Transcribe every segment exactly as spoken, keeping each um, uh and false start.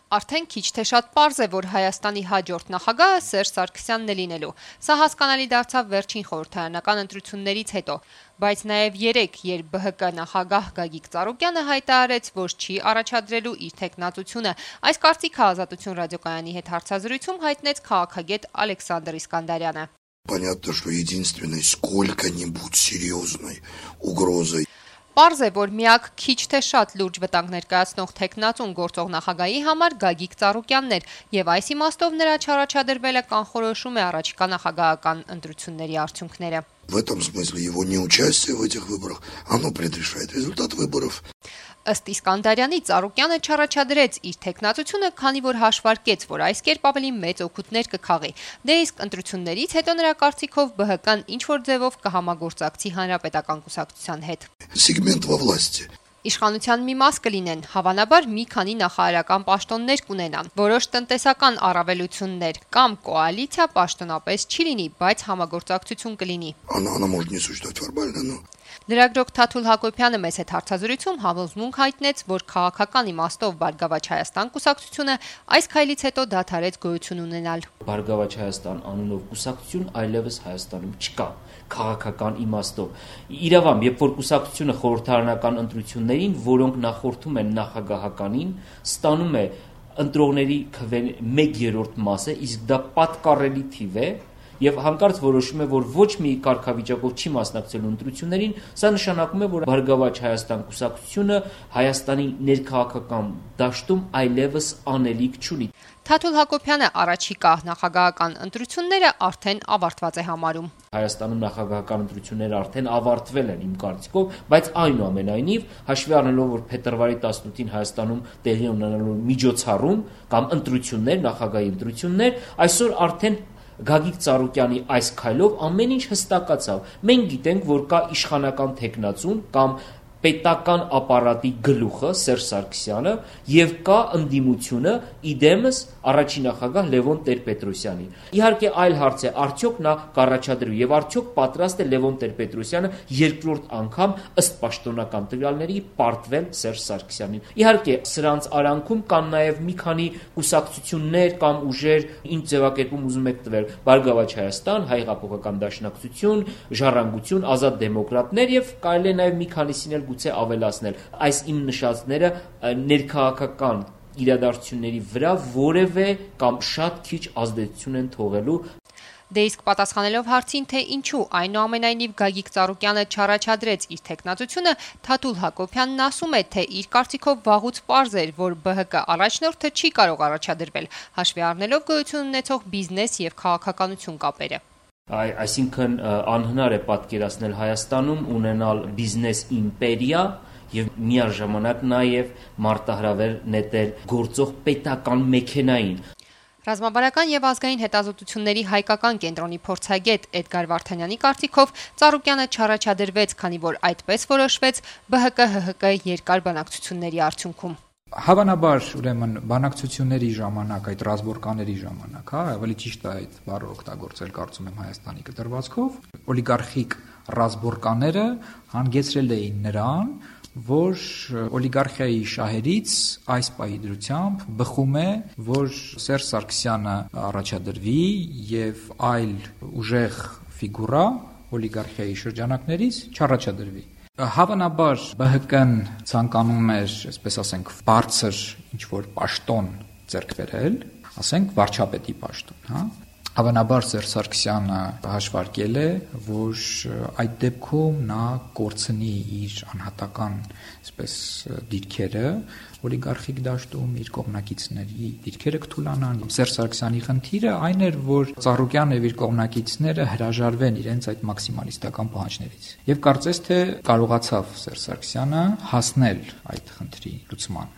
Արդեն քիչ թե շատ պարզ է, որ Հայաստանի հաջորդ նախագահը Սերժ Սարգսյանն է լինելու։ Սա հասկանալի դարձավ վերջին խորհրդարանական ընտրություններից հետո, բայց նաև երեկ, երբ Բ Հ Կ նախագահ Գագիկ Ծառուկյանը հայտարարեց, որ չի առաջադրելու իր թեկնածությունը, այս կարծիքը Ազատություն ռադիոկայանի հետ հարցազրույցում հայտնեց քաղաքագետ Ալեքսանդր Իսկանդարյանը։ Понятно, что единственной сколько-нибудь серьезной угрозой. Պարզ է, որ միակ քիչ թե շատ լուրջ վտանգ ներկայացնող թեկնածուն գործող նախագահի համար Գագիկ Ծառուկյանն էր, եւ այս իմաստով նրա չառաջադրվելը կանխորոշում է առաջիկա նախագահական ընտրությունների արդյունքները։ В этом смысле его неучастие в этих выборах, оно предрешает результат выборов. Ըստ Իսկանդարյանի Ծառուկյանը չառաջադրեց իր թեկնածությունը, քանի որ հաշվարկեց, որ այս կերպ ավելի մեծ օգուտներ կքաղի։ Դե իսկ ընտրություններից հետո նրա կարծիքով Բ Հ Կ-ն ինչ-որ ձևով կհամագործակցի Հանրապետական կուսակցության հետ։ Сегмент во власти. Իշխանության մի մաս կլինեն, հավանաբար մի քանի նախարարական պաշտոններ կունենան, որոշ տնտեսական առավելություններ կամ կոալիցիա պաշտոնապես չի լինի, բայց համագործակցություն կլինի։ Она, она может не существовать формально, но... Լրագրող Թաթուլ Հակոբյանը մեզ հետ հարցազրույցում համոզմունք հայտնեց, որ քաղաքական իմաստով Բարգավաճ Հայաստան կուսակցությունը այս քայլից հետո դադարեց գոյություն ունենալ։ Բարգավաճ Հայաստան անունով կուսակցություն այլևս Հայաստանում չկա քաղաքական իմաստով։ Իրավամբ, երբ որ կուսակցությունը խորհրդարանական ընտրություններին, որոնք նախորդում են նախագահականին, ստանում է ընտրողների մեկ երրորդ մասը, իսկ դա պատկառելի թիվ է, եւ հանկարծ որոշում է, որ ոչ մի կարգավիճակով չի մասնակցելու ընտրություններին, սա նշանակում է, որ Բարգավաճ Հայաստան կուսակցությունը Հայաստանի ներքաղաքական դաշտում այլևս անելիք չունի։ Թաթուլ Հակոբյանը առաջիկա նախագահական ընտրությունները արդեն ավարտված է համարում։ Հայաստանում նախագահական ընտրությունները արդեն ավարտվել են իմ կարծիքով, բայց այնուամենայնիվ հաշվի առնելով, որ փետրվարի տասնութին Հայաստանում տեղի ունենալու միջոցառում կամ ընտրություններ, նախագահի ընտրություններ, այսօր արդեն Գագիկ Ծառուկյանի այս քայլով ամեն ինչ հստակացավ։ Մենք գիտենք, որ կա իշխանական թեկնածուն կամ պետական ապարատի գլուխը Սերժ Սարգսյանը եւ կա ընդդիմությունը իդեմս առաջին նախագահ Լևոն Տեր-Պետրոսյանի։ Իհարկե այլ հարց է, արդյոք նա կառաջադրի եւ արդյոք պատրաստ է Լևոն Տեր-Պետրոսյանը երկրորդ անգամ ըստ պաշտոնական տվյալների պարտվել Սերժ Սարգսյանին։ Իհարկե սրանց արանքում կան նաեւ մի քանի կուսակցություններ կամ ուժեր, ինչ ձևակերպում ուզում եք տվել, Բարգավաճ Հայաստան, Հայ հեղափոխական դաշնակցություն, Ժառանգություն, Ազատ դեմոկրատներ եւ կարելի է նաեւ մի քանիսին էլ գուցե ավելացնել։ Այս իմ նշածները ներքաղաքական իրադարձությունների վրա որևէ կամ շատ քիչ ազդեցություն են թողելու։ Դե իսկ պատասխանելով հարցին, թե ինչու այնուամենայնիվ Գագիկ Ծառուկյանը չառաջադրեց իր թեկնածությունը, Թաթուլ Հակոբյանն ասում է, թե իր կարծիքով վաղուց պարզ էր, որ Բ Հ Կ առաջնորդը չի կարող առաջադրվել, հաշվի առնելով գոյություն ունեցող բիզնես եւ քաղաքականություն կապերը։ Այ այսինքն անհնար է պատկերացնել Հայաստանում ունենալ բիզնես իմպերիա եւ միաժամանակ նաեւ մարտահրավեր նետել գործող պետական մեքենային։ Ռազմավարական եւ ազգային հետազոտությունների հայկական կենտրոնի փորձագետ Էդգար Վարդանյանի կարծիքով Ծառուկյանը չառաջադրվեց, քանի որ այդպես որոշվեց Բ Հ Կ Հ Հ Կ երկար բանակցությունների արդյունքում։ Հավանաբար, ուրեմն բանակցությունների ժամանակ, այդ ռազմորկաների ժամանակ, հա, ավելի ճիշտ է այդ բառը օգտագործել, կարծում եմ Հայաստանի կտրվածքով, օլիգարխիկ ռազմորկաները հանգեցրել էին նրան, որ օլիգարխիայի շահերից այս պահի դրությամբ բխում է, որ Սերժ Սարգսյանը առաջադրվի եւ այլ ուժեղ ֆիգուրա օլիգարխիայի շրջանակներից չառաջադրվի։ Հավանաբար Բ Հ Կ-ն ցանկանում էր, այսպես ասենք, բարձր ինչ-որ պաշտոն ձեռք բերել, ասենք վարչապետի պաշտոն, հա։ Հավանաբար Սերժ Սարգսյանը հաշվարկել է, որ այդ դեպքում նա կորցնի իր անհատական, այսպես, դիրքերը օլիգարխիկ դաշտում, իր կողմնակիցների դիրքերը կթուլանան։ Սերժ Սարգսյանի խնդիրը այն էր, որ Ծառուկյանն եւ իր կողմնակիցները հրաժարվեն իրենց այդ մաքսիմալիստական պահանջներից։ Եվ կարծես թե կարողացավ Սերժ Սարգսյանը հասնել այդ խնդրի լուծման։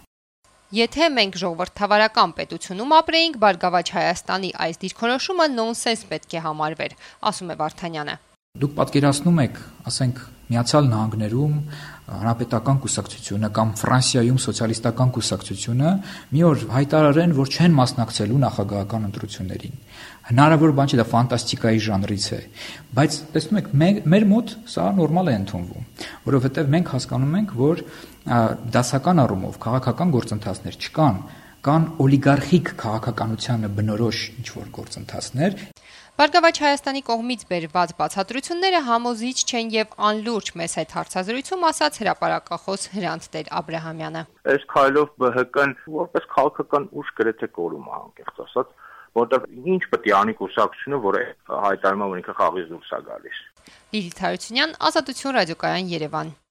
Եթե մենք ժողովրդավարական պետությունում ապրեինք, Բարգավաճ Հայաստանի այս դիրքորոշումը նոնսենս պետք է համարվեր, ասում է Վարդանյանը։ Դուք պատկերացնում եք, ասենք, Միացյալ Նահանգներում հանրապետական կուսակցությունը կամ Ֆրանսիայում սոցիալիստական կուսակցությունը մի օր հայտարարեն, որ չեն մասնակցելու նախագահական ընտրություններին։ Հնարավոր բան չէ, դա ֆանտաստիկայի ժանրից է, բայց տեսնում եք, մեր մոտ սա նորմալ է ընդունվում, որովհետև մենք հասկանում ենք, որ դասական առումով քաղաքական գործընթացներ չկան, կան օլիգարխիկ քաղաքականությանը բնորոշ ինչ-որ գործընթացներ։ Բարգավաճ Հայաստանի կողմից բերված բացատրությունները համոզիչ չեն եւ անլուրջ մեզ հետ հարցազրույցում ասաց հրապարակախոս Հրանտ Տեր-Աբրահամյանը։ Այս քայլով Բ Հ Կն որպես քաղաքական ուժ գրեթե կորում է, անկեղծ ասած, որտեղ ինչ պետք է անի կուսակցությունը, որը հայտարարում է, որ ինքը խաղից դուրս է գալիս։ Լիլիթ Հարությունյան, Ազատություն ռադիոկայան, Երևան։